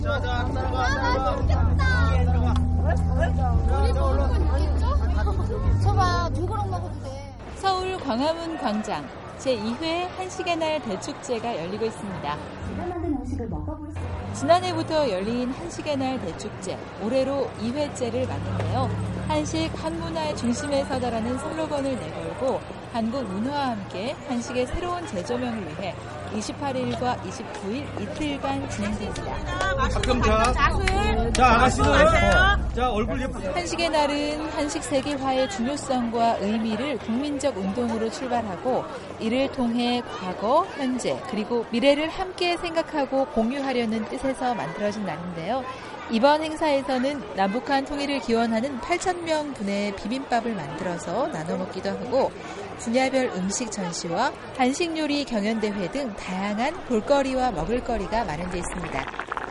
저봐, 누구랑 먹어도 돼. 서울 광화문 광장 제2회 한식의 날 대축제가 열리고 있습니다. 지난해부터 열린 한식의 날 대축제, 올해로 2회째를 맞는데요. 한식 한문화의 중심에 서다라는 슬로건을 내걸고 한국 문화와 함께 한식의 새로운 재조명을 위해 28일과 29일 이틀간 진행됩니다. 자, 아가씨들. 자, 얼굴 예쁘게. 한식의 날은 한식 세계화의 중요성과 의미를 국민적 운동으로 출발하고 이를 통해 과거, 현재, 그리고 미래를 함께 생각하고 공유하려는 뜻에서 만들어진 날인데요. 이번 행사에서는 남북한 통일을 기원하는 8,000명 분의 비빔밥을 만들어서 나눠 먹기도 하고 분야별 음식 전시와 한식 요리 경연대회 등 다양한 볼거리와 먹을거리가 마련되어 있습니다.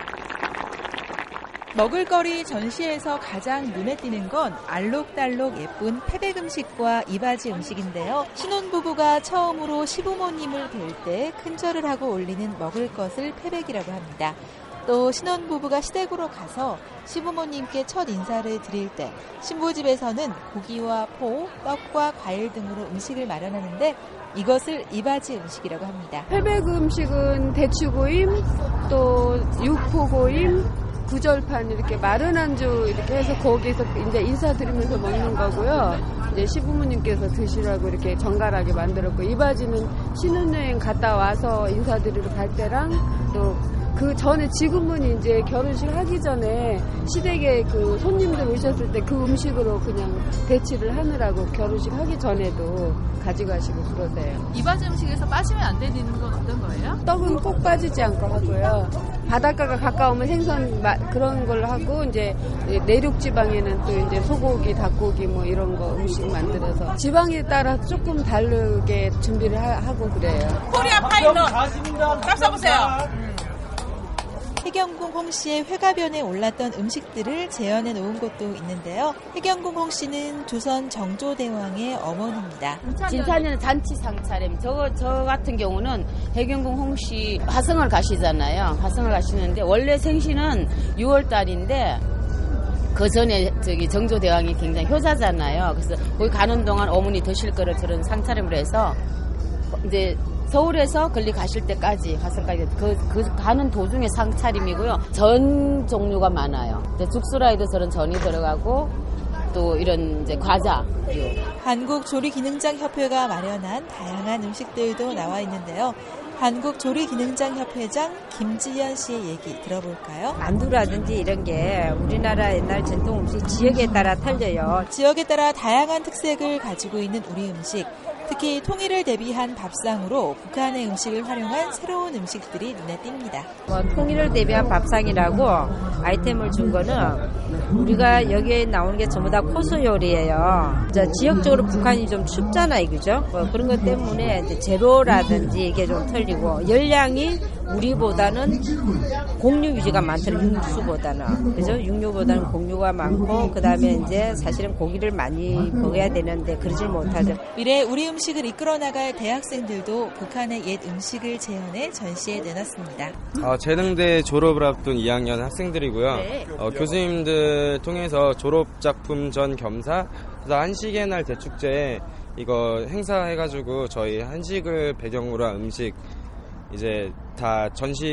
먹을거리 전시에서 가장 눈에 띄는 건 알록달록 예쁜 패백 음식과 이바지 음식인데요. 신혼부부가 처음으로 시부모님을 뵐 때 큰절을 하고 올리는 먹을 것을 패백이라고 합니다. 또 신혼부부가 시댁으로 가서 시부모님께 첫 인사를 드릴 때 신부집에서는 고기와 포, 떡과 과일 등으로 음식을 마련하는데 이것을 이바지 음식이라고 합니다. 패백 음식은 대추고임, 또 육포고임, 구절판 이렇게 마른 안주 이렇게 해서 거기서 이제 인사드리면서 먹는 거고요. 이제 시부모님께서 드시라고 이렇게 정갈하게 만들었고 이바지는 신혼여행 갔다 와서 인사드리러 갈 때랑 또 그 전에 지금은 이제 결혼식 하기 전에 시댁에 그 손님들 오셨을 때 그 음식으로 그냥 대치를 하느라고 결혼식 하기 전에도 가져가시고 그러세요. 이바지 음식에서 빠지면 안 되는 건 어떤 거예요? 떡은 꼭 빠지지 않고 하고요. 바닷가가 가까우면 생선 그런 걸로 하고 이제 내륙 지방에는 또 이제 소고기, 닭고기 뭐 이런 거 음식 만들어서 지방에 따라 조금 다르게 준비를 하고 그래요. 코리아 파이너 값 써보세요. 해경궁 홍씨의 회가변에 올랐던 음식들을 재현해 놓은 곳도 있는데요. 해경궁 홍씨는 조선 정조대왕의 어머니입니다. 진사년은 잔치 상차림. 저 같은 경우는 해경궁 홍씨 화성을 가시잖아요. 화성을 가시는데 원래 생신은 6월 달인데 그 전에 정조대왕이 굉장히 효자잖아요. 그래서 거기 가는 동안 어머니 드실 거를 저런 상차림으로 해서 이제 서울에서 걸리 가실 때까지 화성까지 그 가는 도중에 상차림이고요. 전 종류가 많아요. 죽수라에도 저런 전이 들어가고 또 이런 이제 과자. 한국조리기능장협회가 마련한 다양한 음식들도 나와 있는데요. 한국조리기능장협회장 김지연 씨의 얘기 들어볼까요? 만두라든지 이런 게 우리나라 옛날 전통 음식 지역에 따라 틀려요. 지역에 따라 다양한 특색을 가지고 있는 우리 음식. 특히 통일을 대비한 밥상으로 북한의 음식을 활용한 새로운 음식들이 눈에 띕니다. 통일을 대비한 밥상이라고 아이템을 준 거는 우리가 여기에 나오는 게 전부 다 코스 요리예요. 지역적으로 북한이 좀 춥잖아요, 그죠? 그런 것 때문에 이제 재료라든지 이게 좀 틀리고 열량이 우리보다는 공유 위주가 많더라고요. 육수보다는. 그죠? 육류보다는 공유가 많고 그다음에 이제 사실은 고기를 많이 먹어야 되는데 그러질 못하죠. 미래 우리 음식을 이끌어 나갈 대학생들도 북한의 옛 음식을 재현해 전시에 내놨습니다. 재능대 졸업을 앞둔 2학년 학생들이고요. 네. 교수님들 통해서 졸업작품 전 겸사 그래서 한식의 날 대축제에 이거 행사해가지고 저희 한식을 배경으로 한 음식 이제 다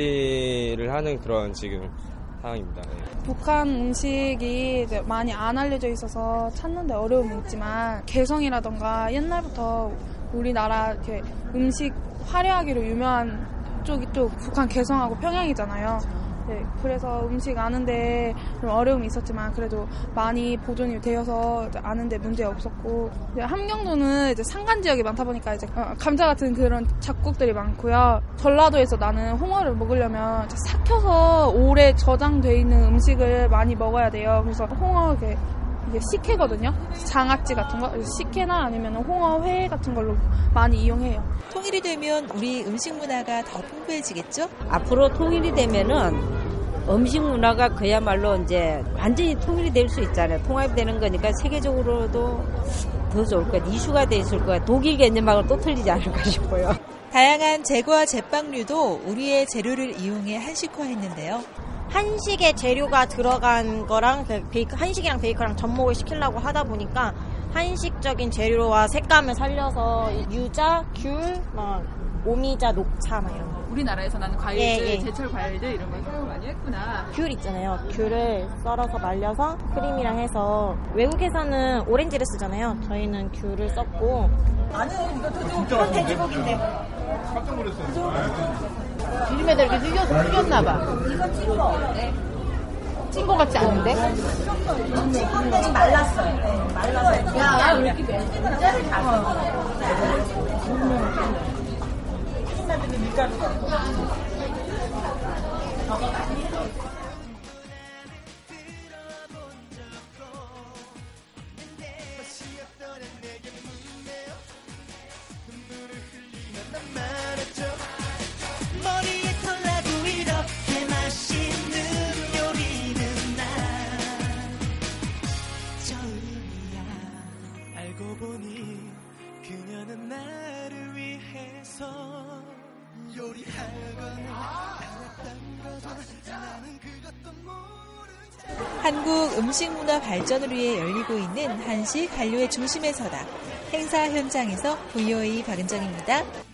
전시를 하는 그런 지금 상황입니다. 네. 북한 음식이 이제 많이 안 알려져 있어서 찾는데 어려움이 있지만 개성이라던가 옛날부터 우리나라 이렇게 음식 화려하기로 유명한 쪽이 또 북한 개성하고 평양이잖아요. 네, 그래서 음식 아는데 좀 어려움이 있었지만 그래도 많이 보존이 되어서 아는데 문제 없었고 함경도는 이제 산간 지역이 많다 보니까 이제 감자 같은 그런 잡곡들이 많고요. 전라도에서 나는 홍어를 먹으려면 삭혀서 오래 저장돼 있는 음식을 많이 먹어야 돼요. 그래서 홍어 이게 식혜거든요. 장아찌 같은 거 식혜나 아니면 홍어회 같은 걸로 많이 이용해요. 통일이 되면 우리 음식 문화가 더 풍부해지겠죠? 앞으로 통일이 되면은 음식 문화가 그야말로 이제 완전히 통일이 될 수 있잖아요. 통합되는 거니까 세계적으로도 더 좋을 것 같아요. 이슈가 돼 있을 것 같아요. 독일 개념하고 또 틀리지 않을까 싶어요. 다양한 제과 제빵류도 우리의 재료를 이용해 한식화했는데요. 한식의 재료가 들어간 거랑 한식이랑 베이커랑 접목을 시키려고 하다 보니까 한식적인 재료와 색감을 살려서 유자, 귤, 막 오미자, 녹차 막 이런 거. 우리나라에서 나는 과일들, 제철 과일들 이런 걸 사용 많이 했구나. 귤 있잖아요. 귤을 썰어서 말려서 크림이랑 해서 외국에서는 오렌지를 쓰잖아요. 저희는 귤을 썼고. 아니요, 이건 돼지고기인데. 깜짝 놀랐어요. 기름에다 이렇게 튀겼나봐. 이거 찐거. 찐거 같지 않은데? 지금 말랐어요. 네, 말랐어요. 야, 왜 이렇게 밀가루를 다 머리에 털나도 이렇게 맛있는 요리는 나 처음이야. 알고 보니 그녀는 나를 위해서 요리하거나 않았던 거죠. 나는 그것도 모르지. 한국 음식 문화 발전을 위해 열리고 있는 한식 한류의 중심에 서다. 행사 현장에서 VOA 박은정입니다.